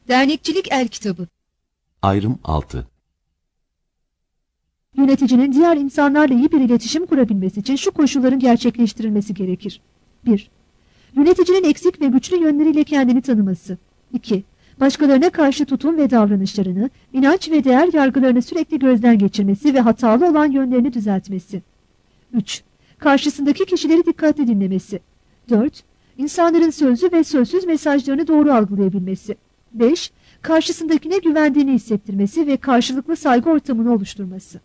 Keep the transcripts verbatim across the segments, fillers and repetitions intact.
Dernekçilik El Kitabı. Ayrım altı. Yöneticinin diğer insanlarla iyi bir iletişim kurabilmesi için şu koşulların gerçekleştirilmesi gerekir. bir. Yöneticinin eksik ve güçlü yönleriyle kendini tanıması. iki. Başkalarına karşı tutum ve davranışlarını, inanç ve değer yargılarını sürekli gözden geçirmesi ve hatalı olan yönlerini düzeltmesi. üç. Karşısındaki kişileri dikkatli dinlemesi. dört. İnsanların sözlü ve sözsüz mesajlarını doğru algılayabilmesi. beş. Karşısındakine güvendiğini hissettirmesi ve karşılıklı saygı ortamını oluşturması.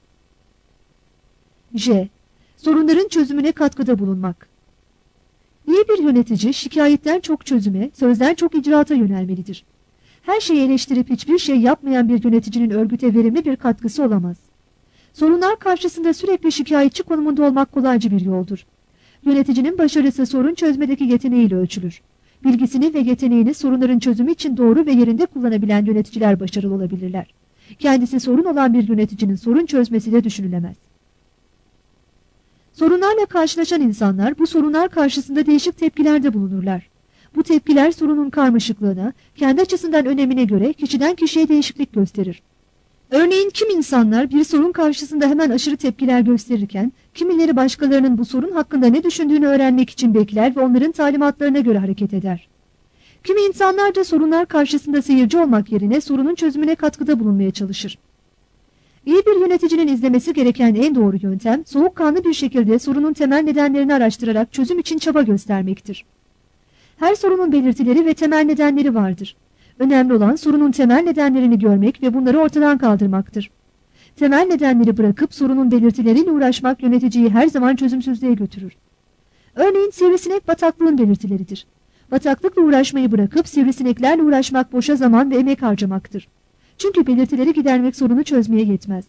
J. Sorunların çözümüne katkıda bulunmak. İyi bir yönetici şikayetten çok çözüme, sözden çok icraata yönelmelidir. Her şeyi eleştirip hiçbir şey yapmayan bir yöneticinin örgüte verimli bir katkısı olamaz. Sorunlar karşısında sürekli şikayetçi konumunda olmak kolaycı bir yoldur. Yöneticinin başarısı sorun çözmedeki yeteneğiyle ölçülür. Bilgisini ve yeteneğini sorunların çözümü için doğru ve yerinde kullanabilen yöneticiler başarılı olabilirler. Kendisi sorun olan bir yöneticinin sorun çözmesi de düşünülemez. Sorunlarla karşılaşan insanlar bu sorunlar karşısında değişik tepkilerde bulunurlar. Bu tepkiler sorunun karmaşıklığına, kendi açısından önemine göre kişiden kişiye değişiklik gösterir. Örneğin kim insanlar bir sorun karşısında hemen aşırı tepkiler gösterirken, kimileri başkalarının bu sorun hakkında ne düşündüğünü öğrenmek için bekler ve onların talimatlarına göre hareket eder. Kimi insanlar da sorunlar karşısında seyirci olmak yerine sorunun çözümüne katkıda bulunmaya çalışır. İyi bir yöneticinin izlemesi gereken en doğru yöntem, soğukkanlı bir şekilde sorunun temel nedenlerini araştırarak çözüm için çaba göstermektir. Her sorunun belirtileri ve temel nedenleri vardır. Önemli olan sorunun temel nedenlerini görmek ve bunları ortadan kaldırmaktır. Temel nedenleri bırakıp sorunun belirtileriyle uğraşmak yöneticiyi her zaman çözümsüzlüğe götürür. Örneğin sivrisinek bataklığın belirtileridir. Bataklıkla uğraşmayı bırakıp sivrisineklerle uğraşmak boşa zaman ve emek harcamaktır. Çünkü belirtileri gidermek sorunu çözmeye yetmez.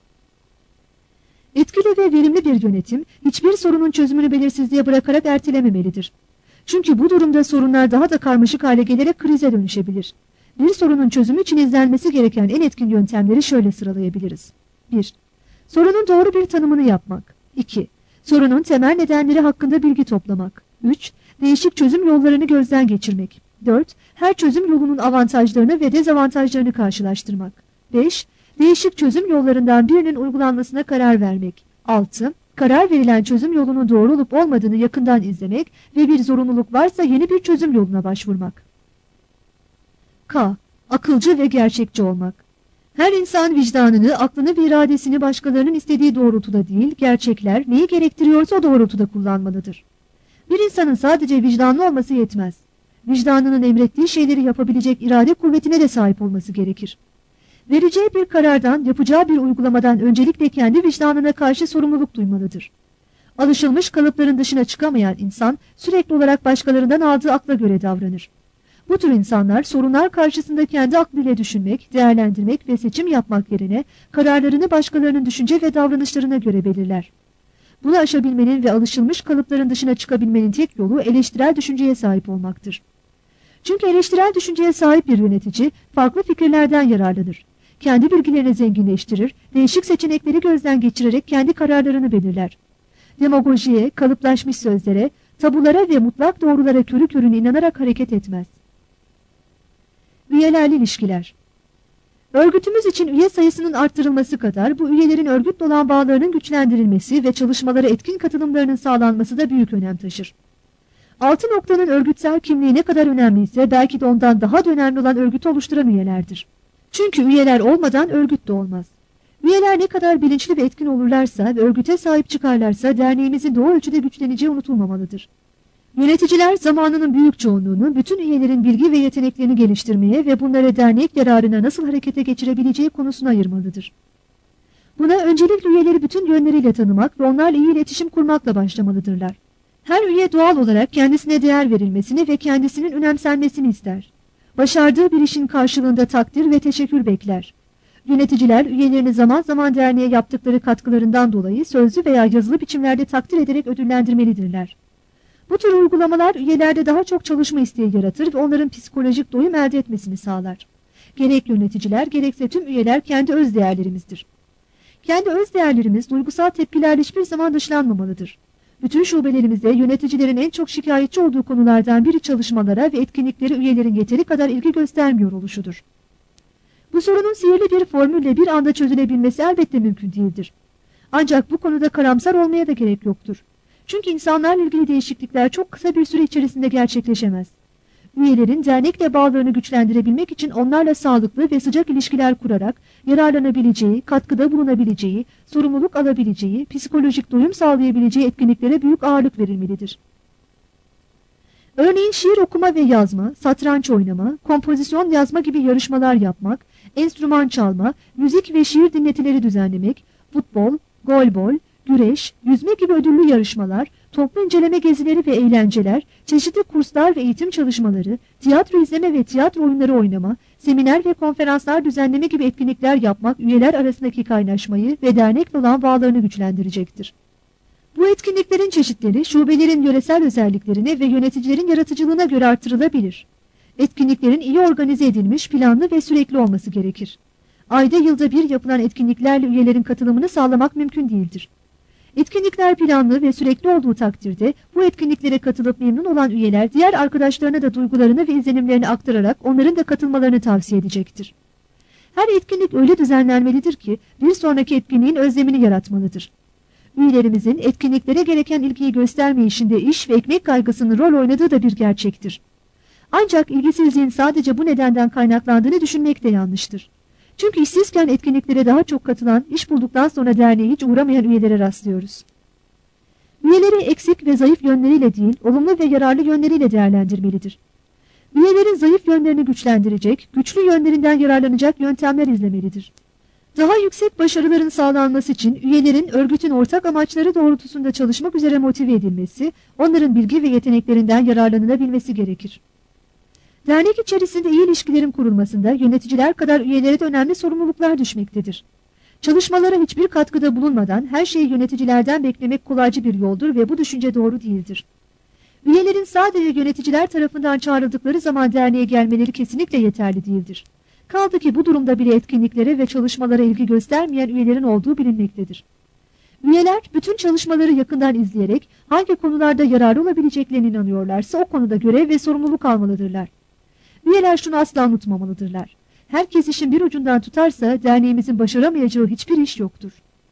Etkili ve verimli bir yönetim, hiçbir sorunun çözümünü belirsizliğe bırakarak ertelememelidir. Çünkü bu durumda sorunlar daha da karmaşık hale gelerek krize dönüşebilir. Bir sorunun çözümü için izlenmesi gereken en etkin yöntemleri şöyle sıralayabiliriz. bir. Sorunun doğru bir tanımını yapmak. iki. Sorunun temel nedenleri hakkında bilgi toplamak. üç. Değişik çözüm yollarını gözden geçirmek. dört. Her çözüm yolunun avantajlarını ve dezavantajlarını karşılaştırmak. beş. Değişik çözüm yollarından birinin uygulanmasına karar vermek. altı. Karar verilen çözüm yolunun doğru olup olmadığını yakından izlemek ve bir zorunluluk varsa yeni bir çözüm yoluna başvurmak. K. Akılcı ve gerçekçi olmak. Her insan vicdanını, aklını ve iradesini başkalarının istediği doğrultuda değil, gerçekler neyi gerektiriyorsa o doğrultuda kullanmalıdır. Bir insanın sadece vicdanlı olması yetmez. Vicdanının emrettiği şeyleri yapabilecek irade kuvvetine de sahip olması gerekir. Vereceği bir karardan, yapacağı bir uygulamadan öncelikle kendi vicdanına karşı sorumluluk duymalıdır. Alışılmış kalıpların dışına çıkamayan insan sürekli olarak başkalarından aldığı akla göre davranır. Bu tür insanlar sorunlar karşısında kendi aklıyla düşünmek, değerlendirmek ve seçim yapmak yerine kararlarını başkalarının düşünce ve davranışlarına göre belirler. Bunu aşabilmenin ve alışılmış kalıpların dışına çıkabilmenin tek yolu eleştirel düşünceye sahip olmaktır. Çünkü eleştirel düşünceye sahip bir yönetici farklı fikirlerden yararlanır. Kendi bilgilerini zenginleştirir, değişik seçenekleri gözden geçirerek kendi kararlarını belirler. Demagojiye, kalıplaşmış sözlere, tabulara ve mutlak doğrulara körü körüne inanarak hareket etmez. Üyelerle ilişkiler. Örgütümüz için üye sayısının arttırılması kadar bu üyelerin örgütle olan bağlarının güçlendirilmesi ve çalışmalara etkin katılımlarının sağlanması da büyük önem taşır. Altı noktanın örgütsel kimliği ne kadar önemliyse belki de ondan daha da önemli olan örgütü oluşturan üyelerdir. Çünkü üyeler olmadan örgüt de olmaz. Üyeler ne kadar bilinçli ve etkin olurlarsa ve örgüte sahip çıkarlarsa derneğimizin de o ölçüde güçleneceği unutulmamalıdır. Yöneticiler zamanının büyük çoğunluğunu bütün üyelerin bilgi ve yeteneklerini geliştirmeye ve bunları dernek yararına nasıl harekete geçirebileceği konusuna ayırmalıdır. Buna öncelikle üyeleri bütün yönleriyle tanımak ve onlarla iyi iletişim kurmakla başlamalıdırlar. Her üye doğal olarak kendisine değer verilmesini ve kendisinin önemsenmesini ister. Başardığı bir işin karşılığında takdir ve teşekkür bekler. Yöneticiler üyelerini zaman zaman derneğe yaptıkları katkılarından dolayı sözlü veya yazılı biçimlerde takdir ederek ödüllendirmelidirler. Bu tür uygulamalar üyelerde daha çok çalışma isteği yaratır ve onların psikolojik doyum elde etmesini sağlar. Gerek yöneticiler gerekse tüm üyeler kendi öz değerlerimizdir. Kendi öz değerlerimiz duygusal tepkilerle hiçbir zaman dışlanmamalıdır. Bütün şubelerimizde yöneticilerin en çok şikayetçi olduğu konulardan biri çalışmalara ve etkinliklere üyelerin yeteri kadar ilgi göstermiyor oluşudur. Bu sorunun sihirli bir formülle bir anda çözülebilmesi elbette mümkün değildir. Ancak bu konuda karamsar olmaya da gerek yoktur. Çünkü insanlarla ilgili değişiklikler çok kısa bir süre içerisinde gerçekleşemez. Üyelerin dernekle bağlarını güçlendirebilmek için onlarla sağlıklı ve sıcak ilişkiler kurarak yararlanabileceği, katkıda bulunabileceği, sorumluluk alabileceği, psikolojik doyum sağlayabileceği etkinliklere büyük ağırlık verilmelidir. Örneğin şiir okuma ve yazma, satranç oynama, kompozisyon yazma gibi yarışmalar yapmak, enstrüman çalma, müzik ve şiir dinletileri düzenlemek, futbol, golbol, güreş, yüzme gibi ödüllü yarışmalar, toplu inceleme gezileri ve eğlenceler, çeşitli kurslar ve eğitim çalışmaları, tiyatro izleme ve tiyatro oyunları oynama, seminer ve konferanslar düzenleme gibi etkinlikler yapmak üyeler arasındaki kaynaşmayı ve dernekle olan bağlarını güçlendirecektir. Bu etkinliklerin çeşitleri şubelerin yöresel özelliklerine ve yöneticilerin yaratıcılığına göre artırılabilir. Etkinliklerin iyi organize edilmiş, planlı ve sürekli olması gerekir. Ayda yılda bir yapılan etkinliklerle üyelerin katılımını sağlamak mümkün değildir. Etkinlikler planlı ve sürekli olduğu takdirde bu etkinliklere katılıp memnun olan üyeler diğer arkadaşlarına da duygularını ve izlenimlerini aktararak onların da katılmalarını tavsiye edecektir. Her etkinlik öyle düzenlenmelidir ki bir sonraki etkinliğin özlemini yaratmalıdır. Üyelerimizin etkinliklere gereken ilgiyi göstermeyişinde iş ve ekmek kaygısının rol oynadığı da bir gerçektir. Ancak ilgisizliğin sadece bu nedenden kaynaklandığını düşünmek de yanlıştır. Çünkü işsizken etkinliklere daha çok katılan, iş bulduktan sonra derneğe hiç uğramayan üyelere rastlıyoruz. Üyeleri eksik ve zayıf yönleriyle değil, olumlu ve yararlı yönleriyle değerlendirmelidir. Üyelerin zayıf yönlerini güçlendirecek, güçlü yönlerinden yararlanacak yöntemler izlemelidir. Daha yüksek başarıların sağlanması için üyelerin örgütün ortak amaçları doğrultusunda çalışmak üzere motive edilmesi, onların bilgi ve yeteneklerinden yararlanılabilmesi gerekir. Dernek içerisinde iyi ilişkilerin kurulmasında yöneticiler kadar üyelere de önemli sorumluluklar düşmektedir. Çalışmalara hiçbir katkıda bulunmadan her şeyi yöneticilerden beklemek kolaycı bir yoldur ve bu düşünce doğru değildir. Üyelerin sadece yöneticiler tarafından çağrıldıkları zaman derneğe gelmeleri kesinlikle yeterli değildir. Kaldı ki bu durumda bile etkinliklere ve çalışmalara ilgi göstermeyen üyelerin olduğu bilinmektedir. Üyeler bütün çalışmaları yakından izleyerek hangi konularda yararlı olabileceklerine inanıyorlarsa o konuda görev ve sorumluluk almalıdırlar. Üyeler şunu asla unutmamalıdırlar. Herkes işin bir ucundan tutarsa derneğimizin başaramayacağı hiçbir iş yoktur.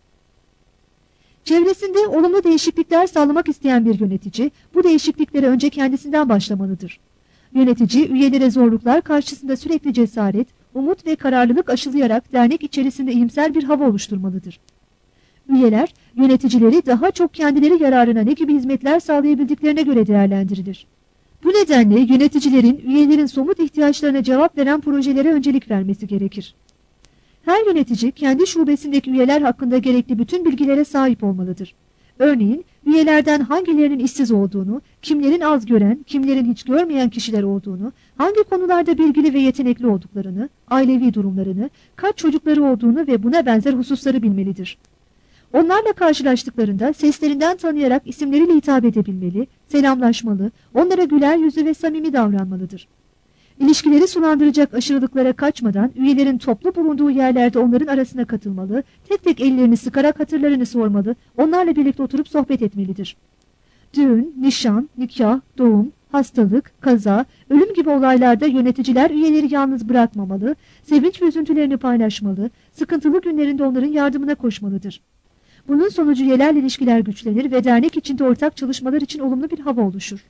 Çevresinde olumlu değişiklikler sağlamak isteyen bir yönetici bu değişikliklere önce kendisinden başlamalıdır. Yönetici üyelere zorluklar karşısında sürekli cesaret, umut ve kararlılık aşılayarak dernek içerisinde iyimser bir hava oluşturmalıdır. Üyeler yöneticileri daha çok kendileri yararına ne gibi hizmetler sağlayabildiklerine göre değerlendirilir. Bu nedenle yöneticilerin üyelerin somut ihtiyaçlarına cevap veren projelere öncelik vermesi gerekir. Her yönetici kendi şubesindeki üyeler hakkında gerekli bütün bilgilere sahip olmalıdır. Örneğin üyelerden hangilerinin işsiz olduğunu, kimlerin az gören, kimlerin hiç görmeyen kişiler olduğunu, hangi konularda bilgili ve yetenekli olduklarını, ailevi durumlarını, kaç çocukları olduğunu ve buna benzer hususları bilmelidir. Onlarla karşılaştıklarında seslerinden tanıyarak isimleriyle hitap edebilmeli, selamlaşmalı, onlara güler yüzlü ve samimi davranmalıdır. İlişkileri sulandıracak aşırılıklara kaçmadan üyelerin toplu bulunduğu yerlerde onların arasına katılmalı, tek tek ellerini sıkarak hatırlarını sormalı, onlarla birlikte oturup sohbet etmelidir. Düğün, nişan, nikah, doğum, hastalık, kaza, ölüm gibi olaylarda yöneticiler üyeleri yalnız bırakmamalı, sevinç ve üzüntülerini paylaşmalı, sıkıntılı günlerinde onların yardımına koşmalıdır. Bunun sonucu üyelerle ilişkiler güçlenir ve dernek içinde ortak çalışmalar için olumlu bir hava oluşur.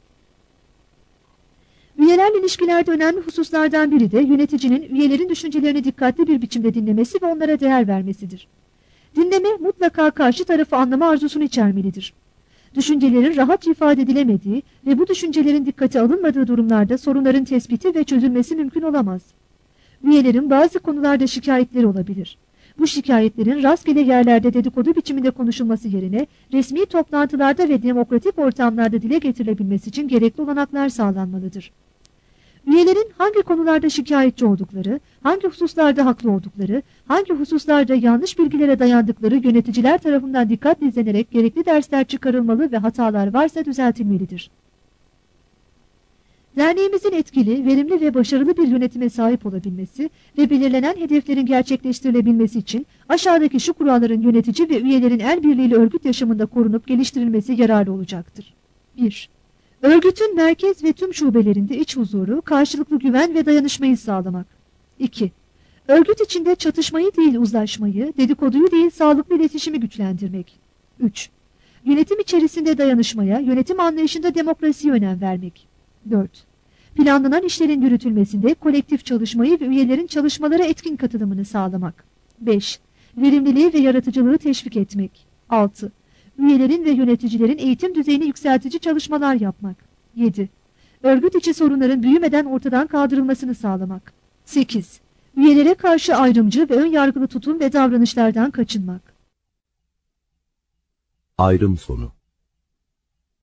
Üyelerle ilişkilerde önemli hususlardan biri de yöneticinin üyelerin düşüncelerini dikkatli bir biçimde dinlemesi ve onlara değer vermesidir. Dinleme mutlaka karşı tarafı anlama arzusunu içermelidir. Düşüncelerin rahatça ifade edilemediği ve bu düşüncelerin dikkate alınmadığı durumlarda sorunların tespiti ve çözülmesi mümkün olamaz. Üyelerin bazı konularda şikayetleri olabilir. Bu şikayetlerin rastgele yerlerde dedikodu biçiminde konuşulması yerine resmi toplantılarda ve demokratik ortamlarda dile getirilebilmesi için gerekli olanaklar sağlanmalıdır. Üyelerin hangi konularda şikayetçi oldukları, hangi hususlarda haklı oldukları, hangi hususlarda yanlış bilgilere dayandıkları yöneticiler tarafından dikkatle izlenerek gerekli dersler çıkarılmalı ve hatalar varsa düzeltilmelidir. Derneğimizin etkili, verimli ve başarılı bir yönetime sahip olabilmesi ve belirlenen hedeflerin gerçekleştirilebilmesi için aşağıdaki şu kuralların yönetici ve üyelerin el birliğiyle örgüt yaşamında korunup geliştirilmesi yararlı olacaktır. bir. Örgütün merkez ve tüm şubelerinde iç huzuru, karşılıklı güven ve dayanışmayı sağlamak. iki. Örgüt içinde çatışmayı değil uzlaşmayı, dedikoduyu değil sağlıklı iletişimi güçlendirmek. üç. Yönetim içerisinde dayanışmaya, yönetim anlayışında demokrasiye önem vermek. dört. Planlanan işlerin yürütülmesinde kolektif çalışmayı ve üyelerin çalışmalara etkin katılımını sağlamak. beş. Verimliliği ve yaratıcılığı teşvik etmek. altı. Üyelerin ve yöneticilerin eğitim düzeyini yükseltici çalışmalar yapmak. yedi. Örgüt içi sorunların büyümeden ortadan kaldırılmasını sağlamak. sekiz. Üyelere karşı ayrımcı ve ön yargılı tutum ve davranışlardan kaçınmak. Ayrım sonu.